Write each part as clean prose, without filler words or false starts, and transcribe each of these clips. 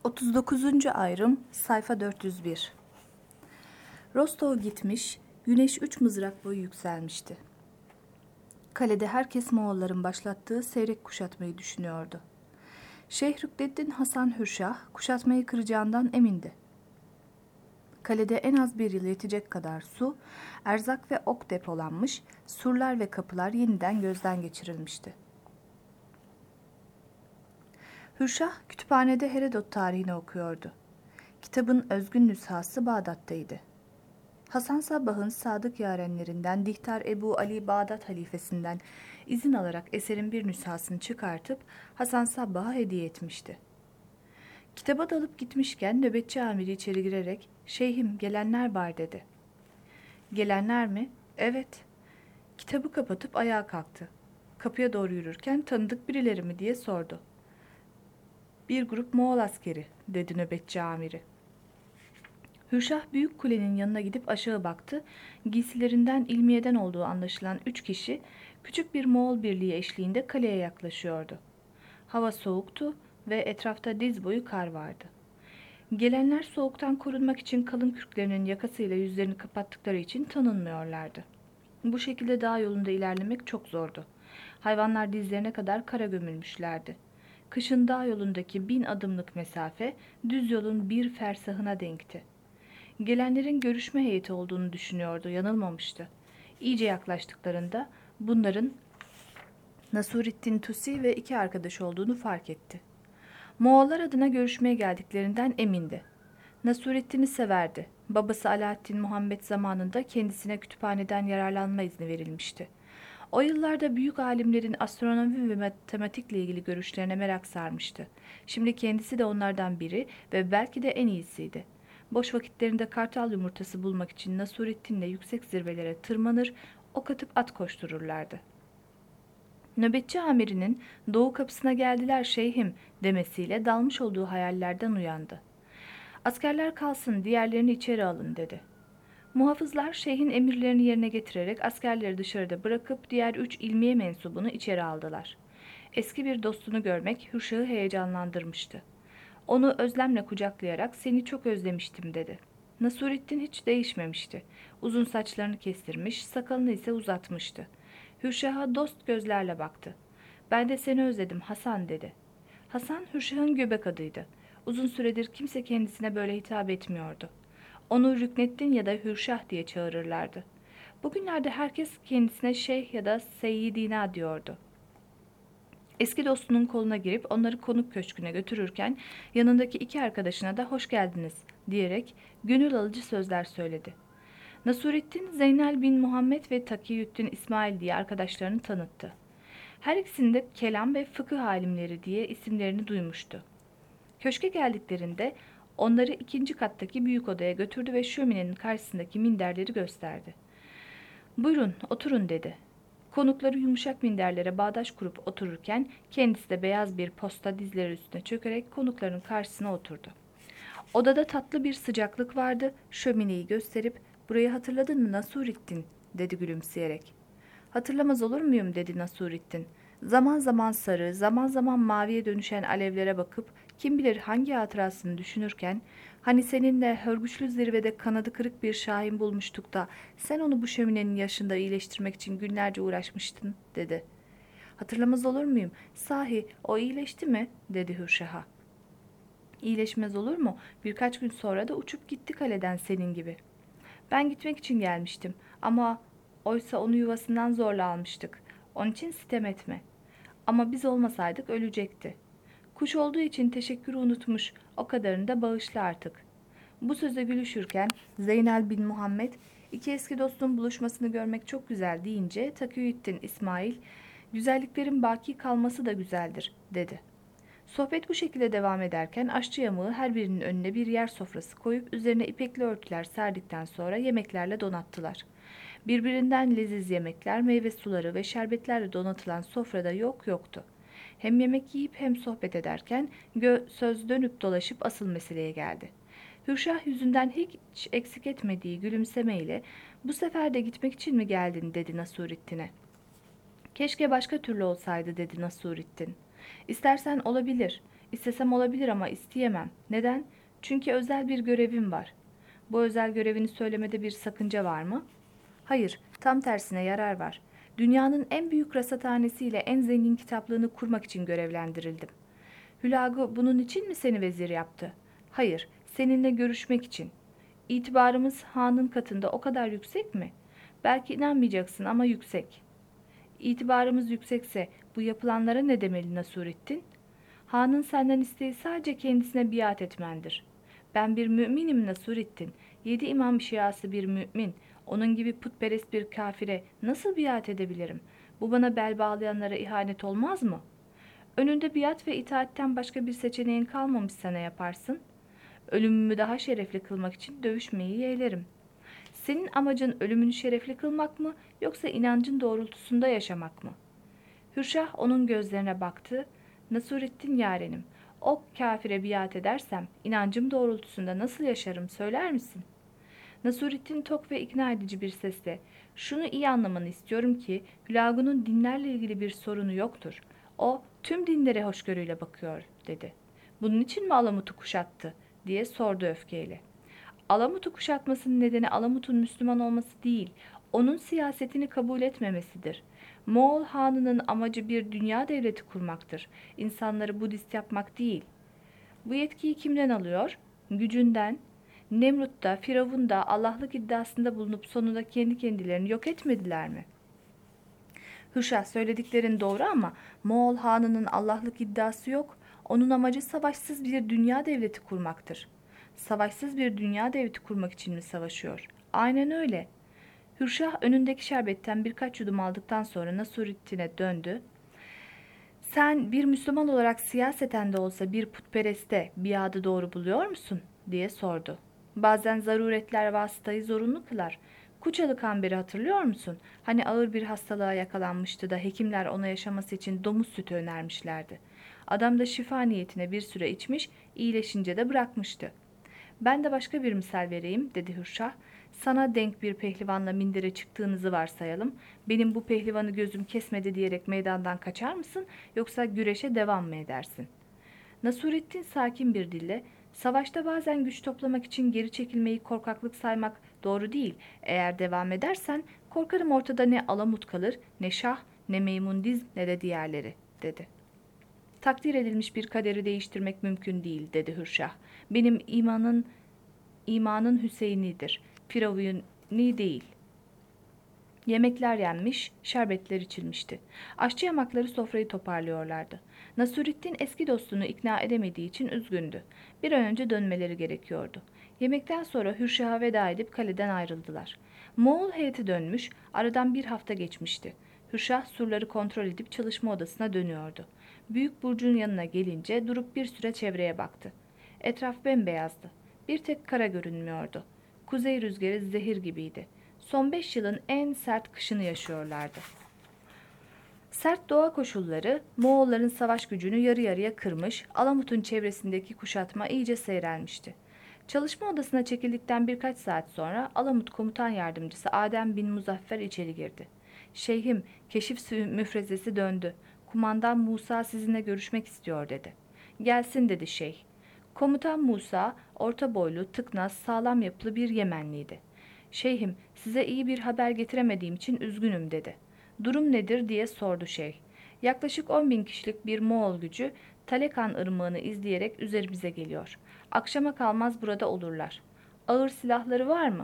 39. ayrım sayfa 401. Rostov gitmiş, güneş 3 mızrak boyu yükselmişti. Kalede herkes Moğolların başlattığı seyrek kuşatmayı düşünüyordu. Şeyh Rükneddin Hasan Hürşah kuşatmayı kıracağından emindi. Kalede en az bir yıl yetecek kadar su, erzak ve ok depolanmış, surlar ve kapılar yeniden gözden geçirilmişti. Hürşah kütüphanede Herodot tarihini okuyordu. Kitabın özgün nüshası Bağdat'taydı. Hasan Sabbah'ın sadık yarenlerinden Dihtar Ebu Ali Bağdat halifesinden izin alarak eserin bir nüshasını çıkartıp Hasan Sabbah'a hediye etmişti. Kitaba dalıp gitmişken nöbetçi amiri içeri girerek "Şeyhim, gelenler var," dedi. "Gelenler mi?" "Evet." Kitabı kapatıp ayağa kalktı. Kapıya doğru yürürken "Tanıdık birileri mi?" diye sordu. "Bir grup Moğol askeri," dedi nöbetçi amiri. Hürşah büyük kulenin yanına gidip aşağı baktı. Giysilerinden ilmiyeden olduğu anlaşılan 3 kişi küçük bir Moğol birliği eşliğinde kaleye yaklaşıyordu. Hava soğuktu ve etrafta diz boyu kar vardı. Gelenler soğuktan korunmak için kalın kürklerinin yakasıyla yüzlerini kapattıkları için tanınmıyorlardı. Bu şekilde dağ yolunda ilerlemek çok zordu. Hayvanlar dizlerine kadar kara gömülmüşlerdi. Kışın dağ yolundaki 1000 adımlık mesafe düz yolun bir fersahına denkti. Gelenlerin görüşme heyeti olduğunu düşünüyordu, yanılmamıştı. İyice yaklaştıklarında bunların Nasurettin Tusi ve 2 arkadaş olduğunu fark etti. Moğollar adına görüşmeye geldiklerinden emindi. Nasurettin'i severdi. Babası Alaaddin Muhammed zamanında kendisine kütüphaneden yararlanma izni verilmişti. O yıllarda büyük alimlerin astronomi ve matematikle ilgili görüşlerine merak sarmıştı. Şimdi kendisi de onlardan biri ve belki de en iyisiydi. Boş vakitlerinde kartal yumurtası bulmak için Nasurettin'le yüksek zirvelere tırmanır, ok atıp at koştururlardı. Nöbetçi amirinin "Doğu kapısına geldiler şeyhim," demesiyle dalmış olduğu hayallerden uyandı. "Askerler kalsın, diğerlerini içeri alın," dedi. Muhafızlar şeyhin emirlerini yerine getirerek askerleri dışarıda bırakıp diğer 3 ilmiye mensubunu içeri aldılar. Eski bir dostunu görmek Hürşah'ı heyecanlandırmıştı. Onu özlemle kucaklayarak "Seni çok özlemiştim," dedi. Nasurettin hiç değişmemişti. Uzun saçlarını kestirmiş, sakalını ise uzatmıştı. Hürşah'a dost gözlerle baktı. "Ben de seni özledim Hasan," dedi. Hasan, Hürşah'ın göbek adıydı. Uzun süredir kimse kendisine böyle hitap etmiyordu. Onu Rükneddin ya da Hürşah diye çağırırlardı. Bugünlerde herkes kendisine şeyh ya da seyyidina diyordu. Eski dostunun koluna girip onları konuk köşküne götürürken yanındaki 2 arkadaşına da "Hoş geldiniz," diyerek gönül alıcı sözler söyledi. Nasurettin, Zeynel bin Muhammed ve Takiyüddin İsmail diye arkadaşlarını tanıttı. Her ikisinde kelam ve fıkıh alimleri diye isimlerini duymuştu. Köşke geldiklerinde onları 2. kattaki büyük odaya götürdü ve şöminenin karşısındaki minderleri gösterdi. "Buyurun, oturun," dedi. Konukları yumuşak minderlere bağdaş kurup otururken kendisi de beyaz bir posta dizleri üstüne çökerek konukların karşısına oturdu. Odada tatlı bir sıcaklık vardı. Şömineyi gösterip "Burayı hatırladın mı Nasurettin?" dedi gülümseyerek. "Hatırlamaz olur muyum?" dedi Nasurettin. Zaman zaman sarı, zaman zaman maviye dönüşen alevlere bakıp kim bilir hangi hatırasını düşünürken "Hani seninle hörgüçlü zirvede kanadı kırık bir şahin bulmuştuk da sen onu bu şöminenin yaşında iyileştirmek için günlerce uğraşmıştın," dedi. "Hatırlamaz olur muyum? Sahi o iyileşti mi?" dedi Hürşah'a. "İyileşmez olur mu? Birkaç gün sonra da uçup gitti kaleden senin gibi." "Ben gitmek için gelmiştim ama oysa onu yuvasından zorla almıştık. Onun için sitem etme. Ama biz olmasaydık ölecekti. Kuş olduğu için teşekkürü unutmuş, o kadarını da bağışla artık." Bu söze gülüşürken Zeynel bin Muhammed, "İki eski dostun buluşmasını görmek çok güzel," deyince Takiyüddin İsmail, "Güzelliklerin baki kalması da güzeldir," dedi. Sohbet bu şekilde devam ederken aşçı yamağı her birinin önüne bir yer sofrası koyup üzerine ipekli örtüler serdikten sonra yemeklerle donattılar. Birbirinden leziz yemekler, meyve suları ve şerbetlerle donatılan sofrada yoktu. Hem yemek yiyip hem sohbet ederken söz dönüp dolaşıp asıl meseleye geldi. Hürşah yüzünden hiç eksik etmediği gülümsemeyle "Bu sefer de gitmek için mi geldin?" dedi Nasurettin'e. "Keşke başka türlü olsaydı," dedi Nasurettin. "İstersen olabilir. İstesem olabilir ama isteyemem. Neden? Çünkü özel bir görevim var. Bu özel görevini söylemede bir sakınca var mı? Hayır, tam tersine yarar var. Dünyanın en büyük rasathanesiyle en zengin kitaplığını kurmak için görevlendirildim. Hülagü bunun için mi seni vezir yaptı? Hayır, seninle görüşmek için. İtibarımız hanın katında o kadar yüksek mi? Belki inanmayacaksın ama yüksek. İtibarımız yüksekse bu yapılanlara ne demeli Nasurettin? Hanın senden isteği sadece kendisine biat etmendir. Ben bir müminim Nasurettin. 7 imam şiası bir mümin. Onun gibi putperest bir kafire nasıl biat edebilirim? Bu bana bel bağlayanlara ihanet olmaz mı? Önünde biat ve itaatten başka bir seçeneğin kalmamışsa ne yaparsın? Ölümümü daha şerefli kılmak için dövüşmeyi yeğlerim. Senin amacın ölümünü şerefli kılmak mı, yoksa inancın doğrultusunda yaşamak mı? Hürşah onun gözlerine baktı. Nasurettin yarenim, o kafire biat edersem inancım doğrultusunda nasıl yaşarım söyler misin? Nasurettin tok ve ikna edici bir sesle, şunu iyi anlamanı istiyorum ki Hülagü'nün dinlerle ilgili bir sorunu yoktur. O tüm dinlere hoşgörüyle bakıyor, dedi. Bunun için mi Alamut'u kuşattı, diye sordu öfkeyle. Alamut'u kuşatmasının nedeni Alamut'un Müslüman olması değil, onun siyasetini kabul etmemesidir. Moğol Hanı'nın amacı bir dünya devleti kurmaktır. İnsanları Budist yapmak değil. Bu yetkiyi kimden alıyor? Gücünden. Nemrut da, Firavun da Allah'lık iddiasında bulunup sonunda kendi kendilerini yok etmediler mi? Hürşah, söylediklerin doğru ama Moğol Hanı'nın Allah'lık iddiası yok. Onun amacı savaşsız bir dünya devleti kurmaktır. Savaşsız bir dünya devleti kurmak için mi savaşıyor? Aynen öyle. Hürşah önündeki şerbetten birkaç yudum aldıktan sonra Nasurettin'e döndü. Sen bir Müslüman olarak siyaseten de olsa bir putpereste biadı doğru buluyor musun, diye sordu. Bazen zaruretler vasıtayı zorunlu kılar. Kuçalı Kamber'i hatırlıyor musun? Hani ağır bir hastalığa yakalanmıştı da hekimler ona yaşaması için domuz sütü önermişlerdi. Adam da şifa niyetine bir süre içmiş, iyileşince de bırakmıştı. Ben de başka bir misal vereyim, dedi Hürşah. Sana denk bir pehlivanla mindere çıktığınızı varsayalım. Benim bu pehlivanı gözüm kesmedi diyerek meydandan kaçar mısın, yoksa güreşe devam mı edersin? Nasurettin sakin bir dille, savaşta bazen güç toplamak için geri çekilmeyi korkaklık saymak doğru değil. Eğer devam edersen korkarım ortada ne Alamut kalır, ne Şah, ne Meymundiz, ne de diğerleri, dedi. Takdir edilmiş bir kaderi değiştirmek mümkün değil, dedi Hürşah. Benim imanın Hüseyin'idir. Firavuni değil. Yemekler yenmiş, şerbetler içilmişti. Aşçı yamakları sofrayı toparlıyorlardı. Nasurettin eski dostunu ikna edemediği için üzgündü. Bir an önce dönmeleri gerekiyordu. Yemekten sonra Hürşah'a veda edip kaleden ayrıldılar. Moğol heyeti dönmüş, aradan bir hafta geçmişti. Hürşah surları kontrol edip çalışma odasına dönüyordu. Büyük burcun yanına gelince durup bir süre çevreye baktı. Etraf bembeyazdı. Bir tek kara görünmüyordu. Kuzey rüzgarı zehir gibiydi. Son 5 yılın en sert kışını yaşıyorlardı. Sert doğa koşulları Moğolların savaş gücünü yarı yarıya kırmış, Alamut'un çevresindeki kuşatma iyice seyrelmişti. Çalışma odasına çekildikten birkaç saat sonra Alamut komutan yardımcısı Adem bin Muzaffer içeri girdi. Şeyhim, keşif müfrezesi döndü. Kumandan Musa sizinle görüşmek istiyor, dedi. Gelsin, dedi şeyh. Komutan Musa, orta boylu, tıknaz, sağlam yapılı bir Yemenliydi. Şeyhim, size iyi bir haber getiremediğim için üzgünüm, dedi. Durum nedir, diye sordu şeyh. Yaklaşık 10.000 kişilik bir Moğol gücü Talekan ırmağını izleyerek üzerimize geliyor. Akşama kalmaz burada olurlar. Ağır silahları var mı?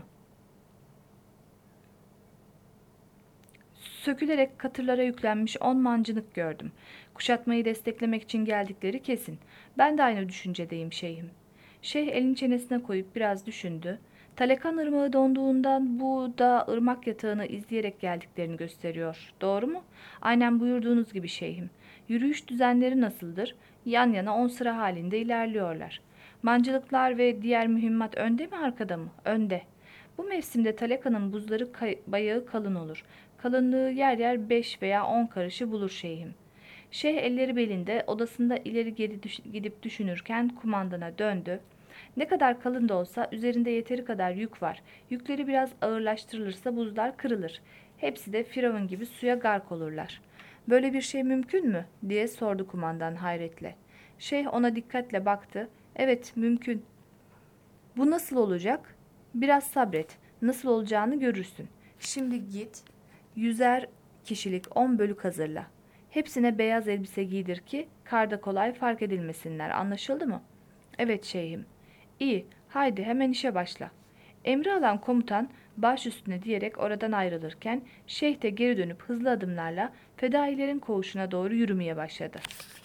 Sökülerek katırlara yüklenmiş 10 mancınık gördüm. Kuşatmayı desteklemek için geldikleri kesin. Ben de aynı düşüncedeyim şeyhim. Şeyh elini çenesine koyup biraz düşündü. Talekan ırmağı donduğundan bu da ırmak yatağını izleyerek geldiklerini gösteriyor. Doğru mu? Aynen buyurduğunuz gibi şeyhim. Yürüyüş düzenleri nasıldır? Yan yana 10 sıra halinde ilerliyorlar. Mancılıklar ve diğer mühimmat önde mi arkada mı? Önde. Bu mevsimde Taleka'nın buzları bayağı kalın olur. Kalınlığı yer yer 5 veya 10 karışı bulur şeyhim. Şeyh elleri belinde odasında ileri geri gidip düşünürken kumandana döndü. Ne kadar kalın da olsa üzerinde yeteri kadar yük var. Yükleri biraz ağırlaştırılırsa buzlar kırılır. Hepsi de Firavun gibi suya gark olurlar. Böyle bir şey mümkün mü, diye sordu kumandan hayretle. Şeyh ona dikkatle baktı. Evet, mümkün. Bu nasıl olacak? Biraz sabret. Nasıl olacağını görürsün. Şimdi git, 100'er kişilik 10 bölük hazırla. Hepsine beyaz elbise giydir ki karda kolay fark edilmesinler. Anlaşıldı mı? Evet şeyhim. İyi, haydi hemen işe başla. Emri alan komutan baş üstüne diyerek oradan ayrılırken şeyh de geri dönüp hızlı adımlarla fedailerin koğuşuna doğru yürümeye başladı.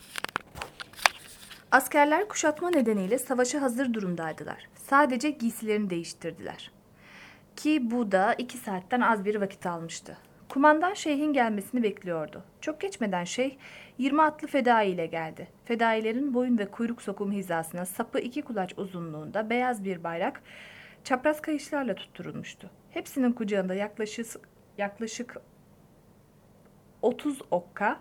Askerler kuşatma nedeniyle savaşa hazır durumdaydılar. Sadece giysilerini değiştirdiler. Ki bu da 2 saatten az bir vakit almıştı. Kumandan şeyhin gelmesini bekliyordu. Çok geçmeden şeyh 20 atlı fedai ile geldi. Fedailerin boyun ve kuyruk sokumu hizasına sapı 2 kulaç uzunluğunda beyaz bir bayrak çapraz kayışlarla tutturulmuştu. Hepsinin kucağında yaklaşık 30 okka,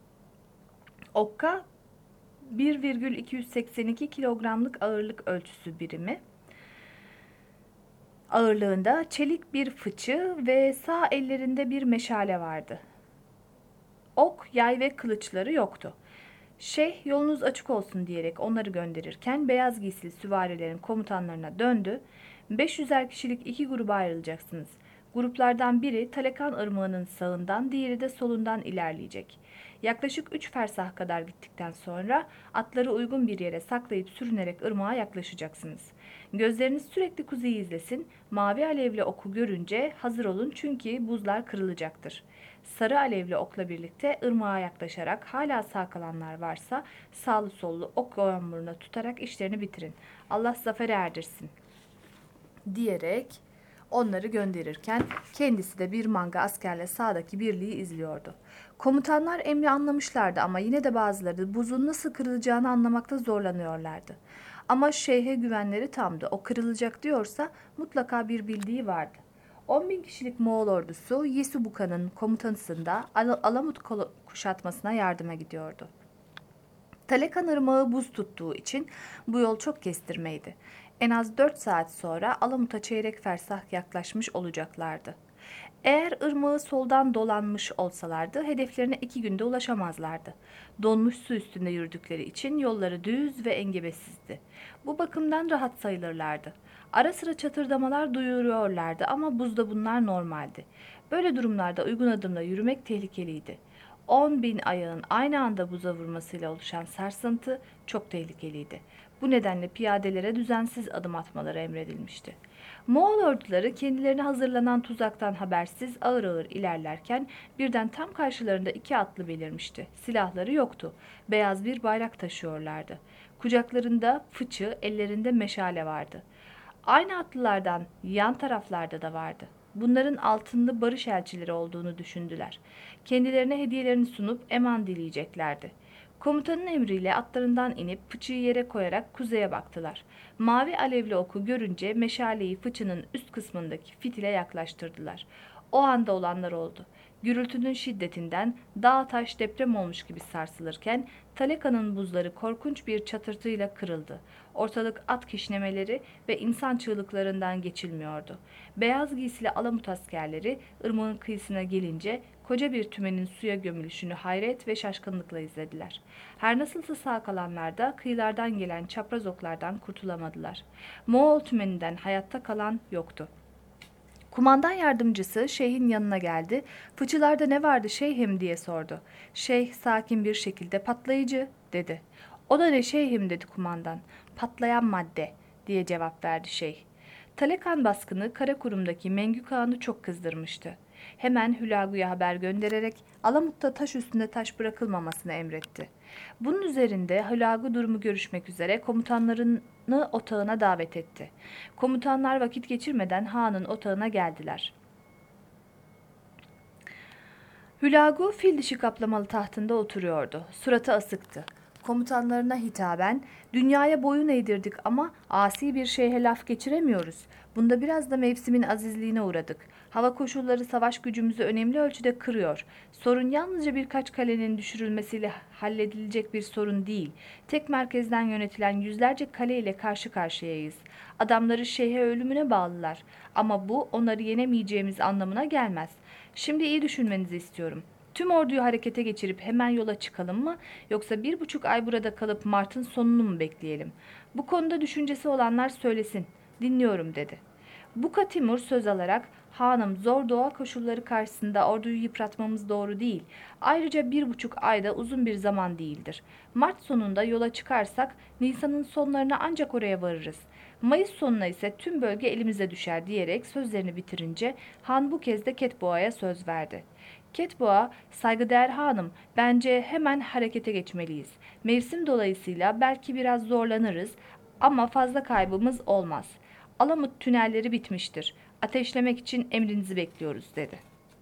1,282 kilogramlık ağırlık ölçüsü birimi ağırlığında çelik bir fıçı ve sağ ellerinde bir meşale vardı. Ok, yay ve kılıçları yoktu. Şeyh yolunuz açık olsun diyerek onları gönderirken beyaz giysili süvarilerin komutanlarına döndü. 500'er kişilik 2 gruba ayrılacaksınız. Gruplardan biri Talekan Irmağı'nın sağından, diğeri de solundan ilerleyecek. Yaklaşık 3 fersah kadar gittikten sonra atları uygun bir yere saklayıp sürünerek ırmağa yaklaşacaksınız. Gözleriniz sürekli kuzeyi izlesin, mavi alevli oku görünce hazır olun çünkü buzlar kırılacaktır. Sarı alevli okla birlikte ırmağa yaklaşarak hala sağ kalanlar varsa sağlı sollu ok yağmuruna tutarak işlerini bitirin. Allah zafere erdirsin diyerek onları gönderirken kendisi de bir manga askerle sağdaki birliği izliyordu. Komutanlar emri anlamışlardı ama yine de bazıları buzun nasıl kırılacağını anlamakta zorlanıyorlardı. Ama şeyhe güvenleri tamdı. O kırılacak diyorsa mutlaka bir bildiği vardı. 10 bin kişilik Moğol ordusu Yesubuka'nın komutasında Alamut kuşatmasına yardıma gidiyordu. Talekan Irmağı buz tuttuğu için bu yol çok kestirmeydi. En az 4 saat sonra Alamut'a çeyrek fersah yaklaşmış olacaklardı. Eğer ırmağı soldan dolanmış olsalardı hedeflerine 2 günde ulaşamazlardı. Donmuş su üstünde yürüdükleri için yolları düz ve engebesizdi. Bu bakımdan rahat sayılırlardı. Ara sıra çatırdamalar duyuruyorlardı ama buzda bunlar normaldi. Böyle durumlarda uygun adımla yürümek tehlikeliydi. 10 bin ayağın aynı anda buza vurmasıyla oluşan sarsıntı çok tehlikeliydi. Bu nedenle piyadelere düzensiz adım atmaları emredilmişti. Moğol orduları kendilerine hazırlanan tuzaktan habersiz ağır ağır ilerlerken birden tam karşılarında 2 atlı belirmişti. Silahları yoktu. Beyaz bir bayrak taşıyorlardı. Kucaklarında fıçı, ellerinde meşale vardı. Aynı atlılardan yan taraflarda da vardı. Bunların altında barış elçileri olduğunu düşündüler. Kendilerine hediyelerini sunup eman dileyeceklerdi. Komutanın emriyle atlarından inip fıçıyı yere koyarak kuzeye baktılar. Mavi alevli oku görünce meşaleyi fıçının üst kısmındaki fitile yaklaştırdılar. O anda olanlar oldu. Gürültünün şiddetinden dağ taş deprem olmuş gibi sarsılırken Taleka'nın buzları korkunç bir çatırtıyla kırıldı. Ortalık at kişnemeleri ve insan çığlıklarından geçilmiyordu. Beyaz giysili Alamut askerleri ırmağın kıyısına gelince koca bir tümenin suya gömülüşünü hayret ve şaşkınlıkla izlediler. Her nasılsa sağ kalanlar da kıyılardan gelen çapraz oklardan kurtulamadılar. Moğol tümeninden hayatta kalan yoktu. Kumandan yardımcısı şeyhin yanına geldi. Fıçılarda ne vardı şeyhim diye sordu. Şeyh sakin bir şekilde patlayıcı dedi. O da ne şeyhim dedi kumandan. Patlayan madde diye cevap verdi şeyh. Talekan baskını Karakurum'daki Mengü Kağan'ı çok kızdırmıştı. Hemen Hülagu'ya haber göndererek Alamut'ta taş üstünde taş bırakılmamasını emretti. Bunun üzerinde Hülagu durumu görüşmek üzere komutanlarını otağına davet etti. Komutanlar vakit geçirmeden Han'ın otağına geldiler. Hülagu fil dişi kaplamalı tahtında oturuyordu. Suratı asıktı. Komutanlarına hitaben, dünyaya boyun eğdirdik ama asi bir şeyhe laf geçiremiyoruz. Bunda biraz da mevsimin azizliğine uğradık. Hava koşulları savaş gücümüzü önemli ölçüde kırıyor. Sorun yalnızca birkaç kalenin düşürülmesiyle halledilecek bir sorun değil. Tek merkezden yönetilen yüzlerce kale ile karşı karşıyayız. Adamları şeyhe ölümüne bağlılar. Ama bu onları yenemeyeceğimiz anlamına gelmez. Şimdi iyi düşünmenizi istiyorum. Tüm orduyu harekete geçirip hemen yola çıkalım mı, yoksa 1,5 ay burada kalıp Mart'ın sonunu mu bekleyelim? Bu konuda düşüncesi olanlar söylesin. Dinliyorum dedi. Buka Timur söz alarak, hanım, zor doğa koşulları karşısında orduyu yıpratmamız doğru değil. Ayrıca 1,5 ayda uzun bir zaman değildir. Mart sonunda yola çıkarsak Nisan'ın sonlarına ancak oraya varırız. Mayıs sonuna ise tüm bölge elimize düşer diyerek sözlerini bitirince Han bu kez de Ketboğa'ya söz verdi. Ketboğa, saygıdeğer hanım, bence hemen harekete geçmeliyiz. Mevsim dolayısıyla belki biraz zorlanırız ama fazla kaybımız olmaz. Alamut tünelleri bitmiştir. Ateşlemek için emrinizi bekliyoruz dedi.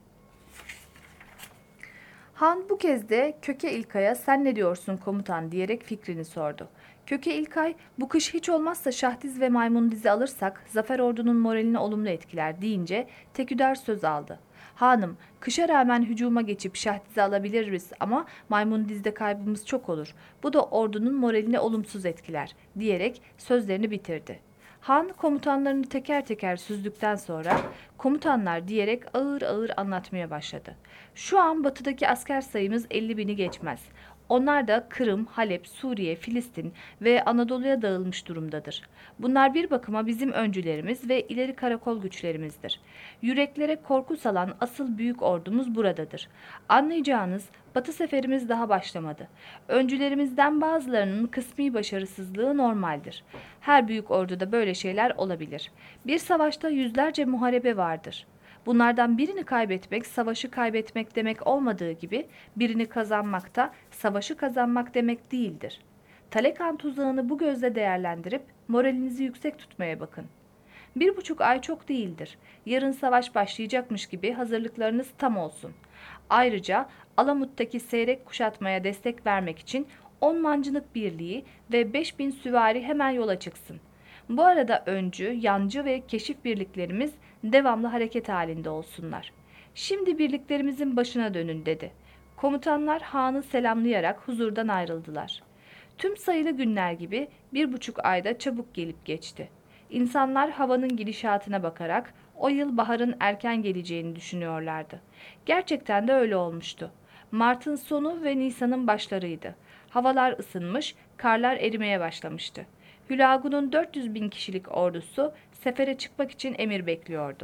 Han bu kez de Köke İlkay'a sen ne diyorsun komutan diyerek fikrini sordu. Köke İlkay, bu kış hiç olmazsa Şahdiz ve Maymundiz'i alırsak Zafer Ordu'nun moralini olumlu etkiler deyince Teküder söz aldı. Hanım, kışa rağmen hücuma geçip Şahdiz'i alabiliriz ama Maymundiz'de kaybımız çok olur. Bu da ordunun moralini olumsuz etkiler diyerek sözlerini bitirdi. Han komutanlarını teker teker süzdükten sonra komutanlar diyerek ağır ağır anlatmaya başladı. Şu an batıdaki asker sayımız 50.000'i geçmez. Onlar da Kırım, Halep, Suriye, Filistin ve Anadolu'ya dağılmış durumdadır. Bunlar bir bakıma bizim öncülerimiz ve ileri karakol güçlerimizdir. Yüreklere korku salan asıl büyük ordumuz buradadır. Anlayacağınız Batı seferimiz daha başlamadı. Öncülerimizden bazılarının kısmi başarısızlığı normaldir. Her büyük orduda böyle şeyler olabilir. Bir savaşta yüzlerce muharebe vardır. Bunlardan birini kaybetmek, savaşı kaybetmek demek olmadığı gibi birini kazanmak da savaşı kazanmak demek değildir. Talekan tuzağını bu gözle değerlendirip moralinizi yüksek tutmaya bakın. 1,5 ay çok değildir. Yarın savaş başlayacakmış gibi hazırlıklarınız tam olsun. Ayrıca Alamut'taki seyrek kuşatmaya destek vermek için 10 mancınık birliği ve 5.000 süvari hemen yola çıksın. Bu arada öncü, yancı ve keşif birliklerimiz devamlı hareket halinde olsunlar. Şimdi birliklerimizin başına dönün dedi. Komutanlar Han'ı selamlayarak huzurdan ayrıldılar. Tüm sayılı günler gibi 1,5 ayda çabuk gelip geçti. İnsanlar havanın gidişatına bakarak o yıl baharın erken geleceğini düşünüyorlardı. Gerçekten de öyle olmuştu. Mart'ın sonu ve Nisan'ın başlarıydı. Havalar ısınmış, karlar erimeye başlamıştı. Hülagu'nun 400.000 kişilik ordusu sefere çıkmak için emir bekliyordu.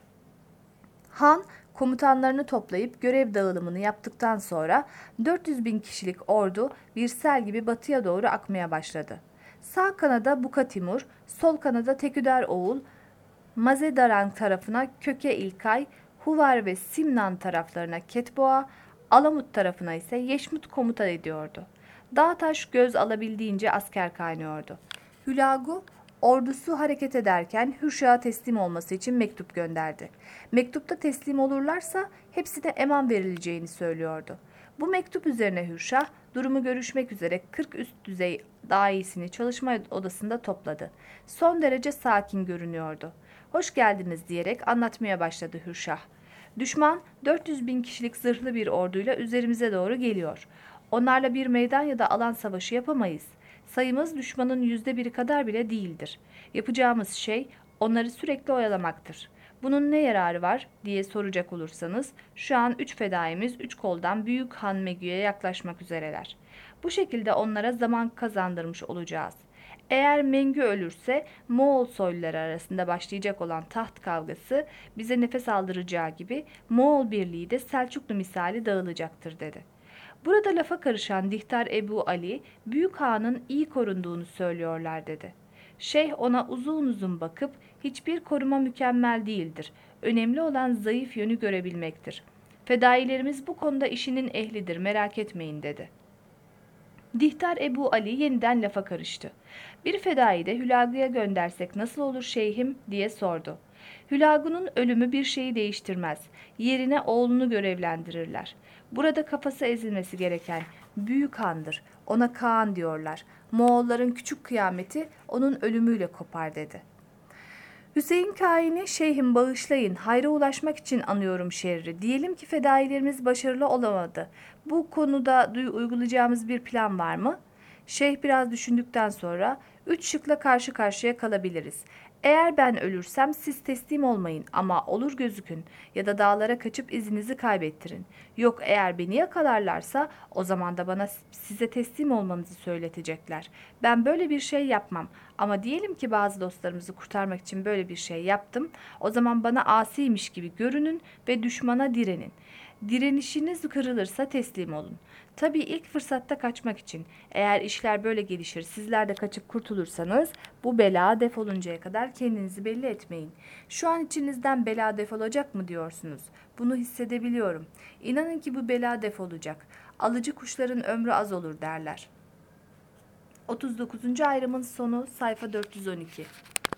Han komutanlarını toplayıp görev dağılımını yaptıktan sonra 400.000 kişilik ordu bir sel gibi batıya doğru akmaya başladı. Sağ kanada Buka Timur, sol kanada Teküder Oğul, Mazedaran tarafına Köke İlkay, Huvar ve Simnan taraflarına Ketboğa, Alamut tarafına ise Yeşmut komuta ediyordu. Dağtaş göz alabildiğince asker kaynıyordu. Hülagu ordusu hareket ederken Hürşah'a teslim olması için mektup gönderdi. Mektupta teslim olurlarsa hepsine eman verileceğini söylüyordu. Bu mektup üzerine Hürşah durumu görüşmek üzere 40 üst düzey dahisini çalışma odasında topladı. Son derece sakin görünüyordu. Hoş geldiniz diyerek anlatmaya başladı Hürşah. Düşman 400.000 kişilik zırhlı bir orduyla üzerimize doğru geliyor. Onlarla bir meydan ya da alan savaşı yapamayız. Sayımız düşmanın %1'i kadar bile değildir. Yapacağımız şey onları sürekli oyalamaktır. Bunun ne yararı var diye soracak olursanız şu an 3 fedaimiz 3 koldan Büyük Han Megü'ye yaklaşmak üzereler. Bu şekilde onlara zaman kazandırmış olacağız. Eğer Mengü ölürse Moğol soyluları arasında başlayacak olan taht kavgası bize nefes aldıracağı gibi Moğol birliği de Selçuklu misali dağılacaktır dedi. Burada lafa karışan Dihtar Ebu Ali, Büyük Han'ın iyi korunduğunu söylüyorlar dedi. Şeyh ona uzun uzun bakıp hiçbir koruma mükemmel değildir. Önemli olan zayıf yönü görebilmektir. Fedailerimiz bu konuda işinin ehlidir, merak etmeyin dedi. Dihtar Ebu Ali yeniden lafa karıştı. Bir fedayı de Hülagu'ya göndersek nasıl olur şeyhim diye sordu. Hülagu'nun ölümü bir şeyi değiştirmez. Yerine oğlunu görevlendirirler. Burada kafası ezilmesi gereken Büyük Han'dır. Ona Kaan diyorlar. Moğolların küçük kıyameti onun ölümüyle kopar dedi. Hüseyin Kain'i şeyhim bağışlayın, hayra ulaşmak için anıyorum şerri. Diyelim ki fedailerimiz başarılı olamadı. Bu konuda uygulayacağımız bir plan var mı? Şeyh biraz düşündükten sonra Üç şıkla karşı karşıya kalabiliriz. Eğer ben ölürsem siz teslim olmayın ama olur gözükün ya da dağlara kaçıp izinizi kaybettirin. Yok eğer beni yakalarlarsa o zaman da bana size teslim olmanızı söyletecekler. Ben böyle bir şey yapmam ama diyelim ki bazı dostlarımızı kurtarmak için böyle bir şey yaptım. O zaman bana asiymiş gibi görünün ve düşmana direnin. Direnişiniz kırılırsa teslim olun. Tabii ilk fırsatta kaçmak için. Eğer işler böyle gelişir, sizler de kaçıp kurtulursanız bu bela defoluncaya kadar kendinizi belli etmeyin. Şu an içinizden bela defolacak mı diyorsunuz? Bunu hissedebiliyorum. İnanın ki bu bela defolacak. Alıcı kuşların ömrü az olur derler. 39. ayrımın sonu sayfa 412.